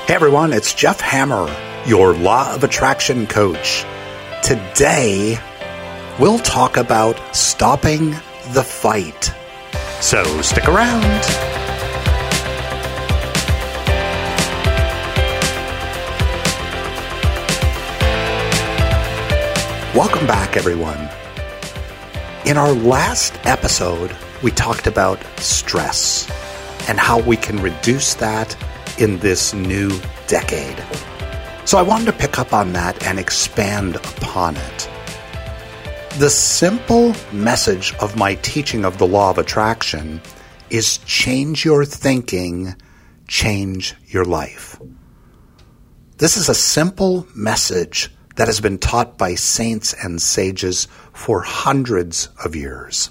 Hey everyone, it's Jeff Hammer, your Law of Attraction coach. Today, we'll talk about stopping the fight. So stick around. Welcome back, everyone. In our last episode, we talked about stress and how we can reduce that in this new decade. So I wanted to pick up on that and expand upon it. The simple message of my teaching of the law of attraction is change your thinking, change your life. This is a simple message that has been taught by saints and sages for hundreds of years.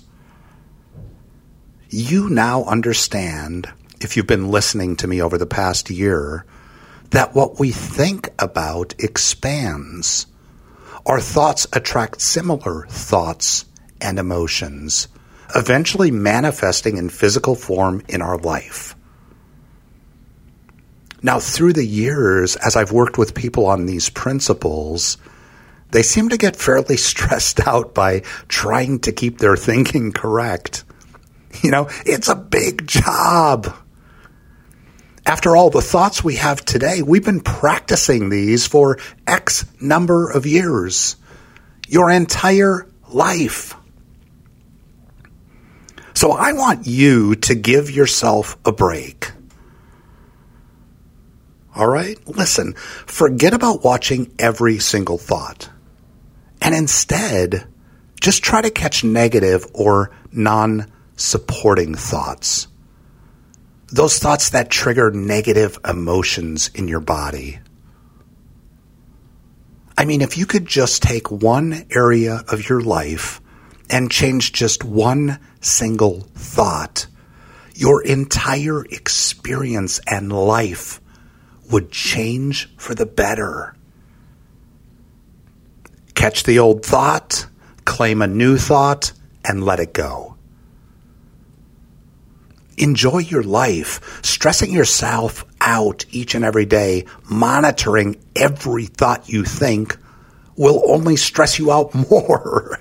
You now understand, if you've been listening to me over the past year, that what we think about expands. Our thoughts attract similar thoughts and emotions, eventually manifesting in physical form in our life. Now, through the years, as I've worked with people on these principles, they seem to get fairly stressed out by trying to keep their thinking correct. You know, it's a big job. After all, the thoughts we have today, we've been practicing these for X number of years, your entire life. So I want you to give yourself a break. All right? Listen, forget about watching every single thought. And instead, just try to catch negative or non-supporting thoughts. Those thoughts that trigger negative emotions in your body. I mean, if you could just take one area of your life and change just one single thought, your entire experience and life would change for the better. Catch the old thought, claim a new thought, and let it go. Enjoy your life. Stressing yourself out each and every day, monitoring every thought you think, will only stress you out more.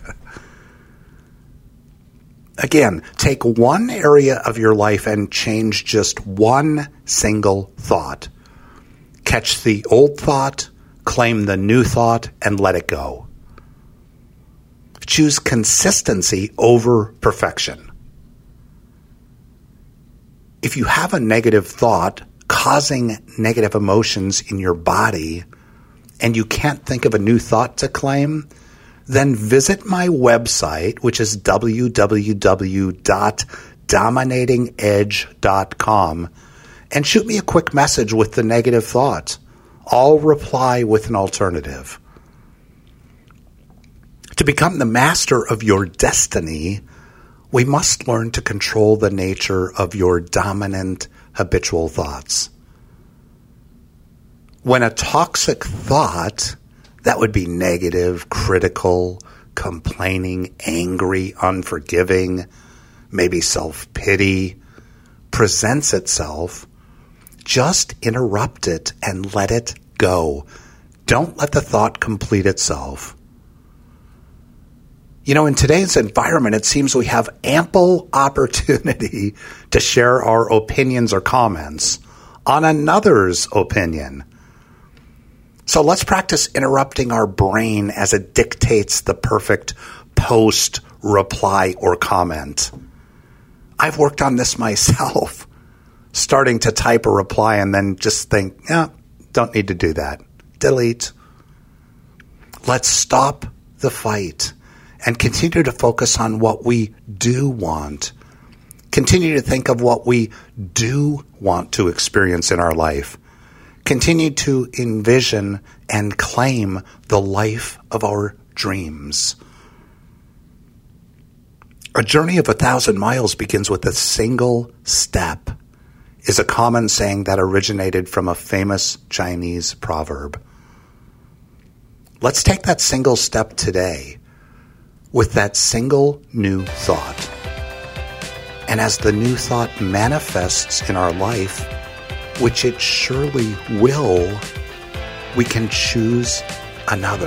Again, take one area of your life and change just one single thought. Catch the old thought, claim the new thought, and let it go. Choose consistency over perfection. If you have a negative thought causing negative emotions in your body and you can't think of a new thought to claim, then visit my website, which is www.dominatingedge.com, and shoot me a quick message with the negative thought. I'll reply with an alternative. To become the master of your destiny, we must learn to control the nature of your dominant habitual thoughts. When a toxic thought, that would be negative, critical, complaining, angry, unforgiving, maybe self-pity, presents itself, just interrupt it and let it go. Don't let the thought complete itself. You know, in today's environment, it seems we have ample opportunity to share our opinions or comments on another's opinion. So let's practice interrupting our brain as it dictates the perfect post, reply, or comment. I've worked on this myself, starting to type a reply and then just think, don't need to do that. Delete. Let's stop the fight and continue to focus on what we do want. Continue to think of what we do want to experience in our life. Continue to envision and claim the life of our dreams. A journey of 1,000 miles begins with a single step, is a common saying that originated from a famous Chinese proverb. Let's take that single step today with that single new thought. And as the new thought manifests in our life, which it surely will, we can choose another.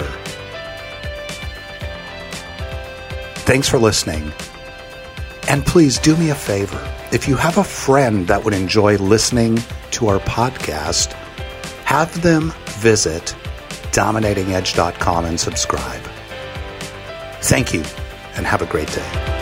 Thanks for listening. And please do me a favor. If you have a friend that would enjoy listening to our podcast, have them visit dominatingedge.com and subscribe. Thank you, and have a great day.